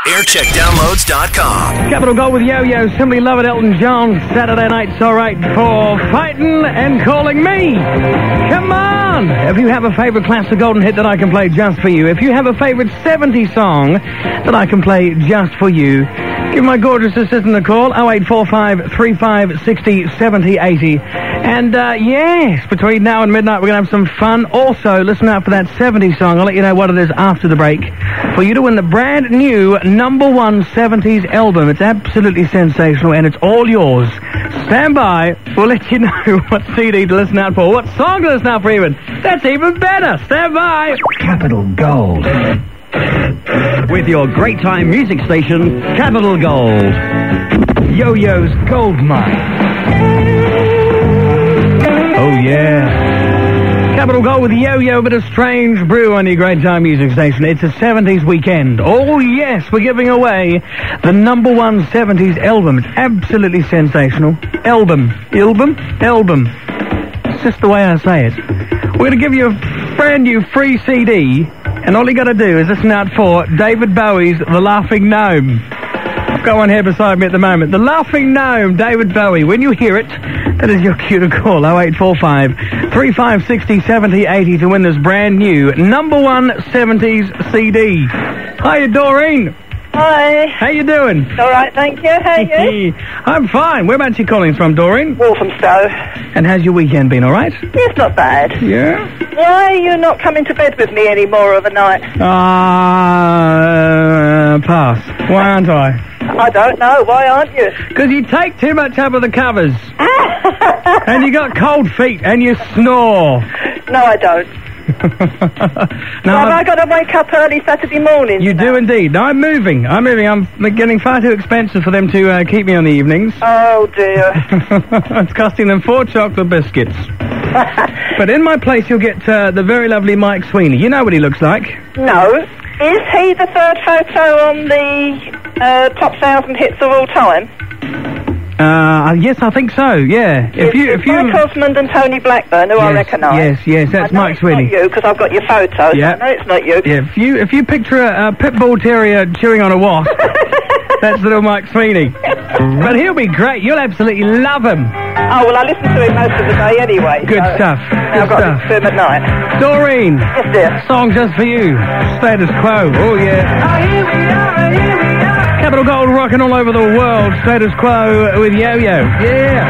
aircheckdownloads.com. Capital Gold with Yo-Yo, Simply Love It, Elton John. Saturday night's alright for fighting and calling me. Come on! If you have a favourite classic golden hit that I can play just for you, if you have a favourite 70s song that I can play just for you, give my gorgeous assistant a call, 0845 35 60 70 80. And, yes, between now and midnight we're going to have some fun. Also, listen out for that 70s song. I'll let you know what it is after the break. For you to win the brand new #1 70s album. It's absolutely sensational and it's all yours. Stand by. We'll let you know what CD to listen out for. What song to listen out for even. That's even better. Stand by. Capital Gold. With your great time music station, Capital Gold. Yo-Yo's Gold Mine. Oh, yeah. Capital Gold with Yo-Yo, bit of Strange Brew on your great time music station. It's a 70s weekend. Oh, yes, we're giving away the #1 70s album. It's absolutely sensational. Album. It's just the way I say it. We're going to give you a brand new free CD, and all you got to do is listen out for David Bowie's The Laughing Gnome. I've got one here beside me at the moment. The Laughing Gnome, David Bowie. When you hear it, that is your cue to call, 0845 35 60 70 80 to win this brand new #1 70s CD. Hiya, Doreen. Hi. How you doing? All right, thank you. How are you? I'm fine. Whereabouts you calling from, Doreen? Walthamstow. And how's your weekend been, all right? Yes, not bad. Yeah? Why are you not coming to bed with me any more of a night? Pass. Why aren't I? I don't know. Why aren't you? Because you take too much up of the covers. And you got cold feet and you snore. No, I don't. No, Have I got to wake up early Saturday morning? You do indeed. No, I'm moving. I'm getting far too expensive for them to keep me on the evenings. Oh, dear. It's costing them 4 chocolate biscuits. But in my place, you'll get the very lovely Mike Sweeney. You know what he looks like? No. Is he the third photo on the top 1,000 hits of all time? Yes, I think so, yeah. If you Mike Osmond and Tony Blackburn, who I recognise. Yes, that's Mike Sweeney. It's not you, because I've got your photo. Yeah. No, it's not you. Yeah, if you picture a pit bull terrier chewing on a wasp, that's little Mike Sweeney. But he'll be great. You'll absolutely love him. Oh, well, I listen to him most of the day anyway. Good stuff. I've got to listen to him at night. Doreen. Yes, dear. Song just for you. Status Quo. Oh, yeah. Here we are. Capital Gold rocking all over the world. Status Quo with Yo-Yo. Yeah.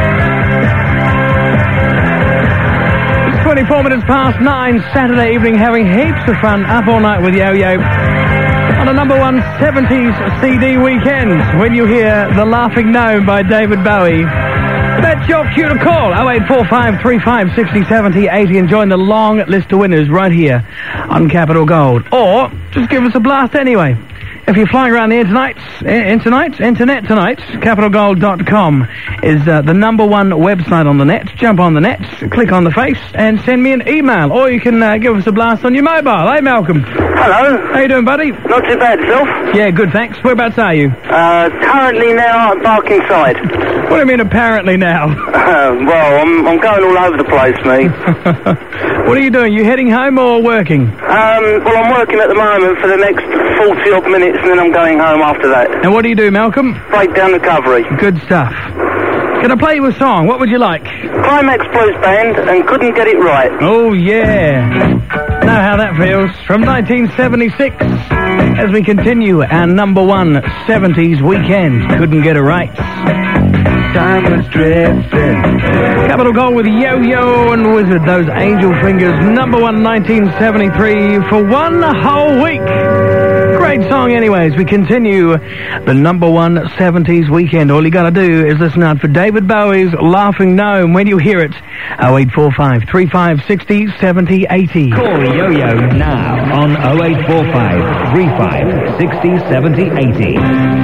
It's 24 minutes past 9, Saturday evening, having heaps of fun up all night with Yo-Yo. On a #1 70s CD weekend, when you hear The Laughing Gnome by David Bowie. That's your cue to call, 0845 35 60 70 80, and join the long list of winners right here on Capital Gold. Or just give us a blast anyway. If you're flying around the internet tonight, capitalgold.com is the #1 website on the net. Jump on the net, click on the face, and send me an email. Or you can give us a blast on your mobile. Hey, Malcolm. Hello. How you doing, buddy? Not too bad, self. Yeah, good, thanks. Whereabouts are you? Currently now at Barkingside. What do you mean, apparently now? Well, I'm going all over the place, me. What are you doing? You heading home or working? Well, I'm working at the moment for the next 40-odd minutes, and then I'm going home after that. And what do you do, Malcolm? Breakdown recovery. Good stuff. Can I play you a song? What would you like? Climax Blues Band and Couldn't Get It Right. Oh, yeah. Know how that feels. From 1976, as we continue our #1 70s weekend. Couldn't Get It Right. Time was drifting. Capital Gold with Yo-Yo and Wizard. Those angel fingers. #1 1973 for one whole week. Great song anyways. We continue the #1 70s weekend. All you gotta do is listen out for David Bowie's Laughing Gnome. When you hear it, 0845 35 60 70 80. Call Yo-Yo now on 0845 35 60 70 80.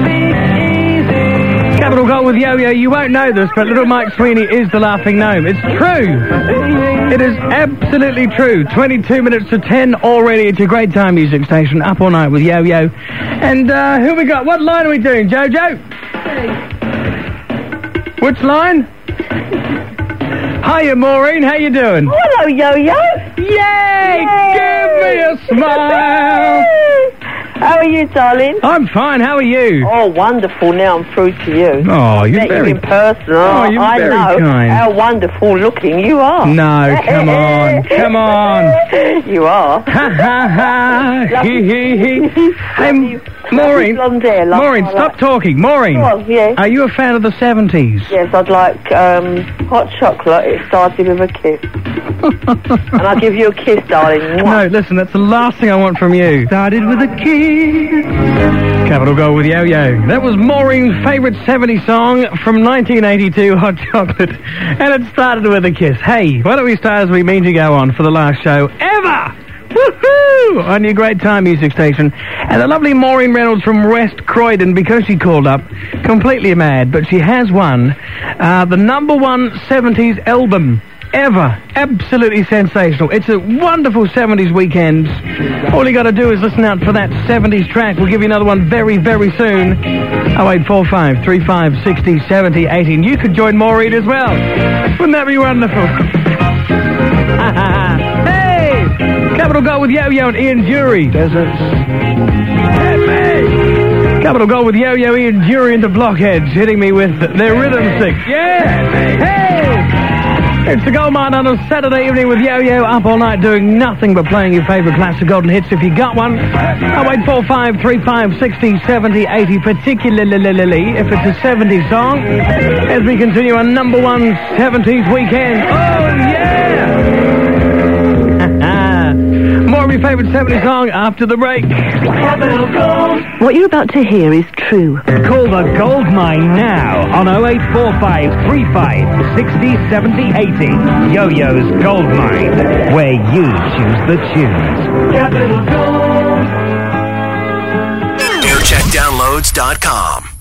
Capital Gold with Yo-Yo. You won't know this, but little Mike Sweeney is the Laughing Gnome. It's true. It is absolutely true. 22 minutes to 10 already. It's your great time music station. Up all night with Yo-Yo. And who we got? What line are we doing, Jojo? Which line? Hiya, Maureen. How you doing? Oh, hello, Yo-Yo. Yay! Give me a smile. How are you, darling? I'm fine. How are you? Oh, wonderful. Now I'm through to you. Oh, you're Met very... you in person. Oh, you're I very know kind. how wonderful looking you are. No, come on. Come on. You are. Ha, ha, ha. Hee, hee, hee. Hey, Maureen. Blonde hair, like Maureen, I stop like. talking. Maureen. Go on, yeah. Are you a fan of the 70s? Yes, I'd like hot chocolate. It started with a kiss. And I'll give you a kiss, darling. No, listen, that's the last thing I want from you. Started with a kiss. Capital Gold with Yo-Yo. That was Maureen's favourite 70s song from 1982, Hot Chocolate. And it started with a kiss. Hey, why don't we start as we mean to go on for the last show ever? Woohoo! On your great time music station. And the lovely Maureen Reynolds from West Croydon, because she called up, completely mad, but she has won the number one 70s album ever. Absolutely sensational. It's a wonderful 70s weekend. All you got to do is listen out for that 70s track. We'll give you another one very, very soon. 0845 35 60 70 80. And you could join Maureen as well. Wouldn't that be wonderful? Hey! Capital Gold with Yo-Yo and Ian Jury. Deserts. Capital Gold with Yo-Yo, Ian Jury into Blockheads, hitting me with their rhythm stick. Yeah! Hey! It's the Gold Mine on a Saturday evening with Yo-Yo, up all night doing nothing but playing your favourite classic golden hits if you got one. 0845 35 60 70 80, particularly if it's a 70s song, as we continue our number one 70s weekend. Oh, yeah! More of your favourite 70s song after the break. What you're about to hear is true. Call the Gold Mine now on 0845 35 60 70 80. Yo-Yo's Gold Mine, where you choose the tunes. AirCheckDownloads.com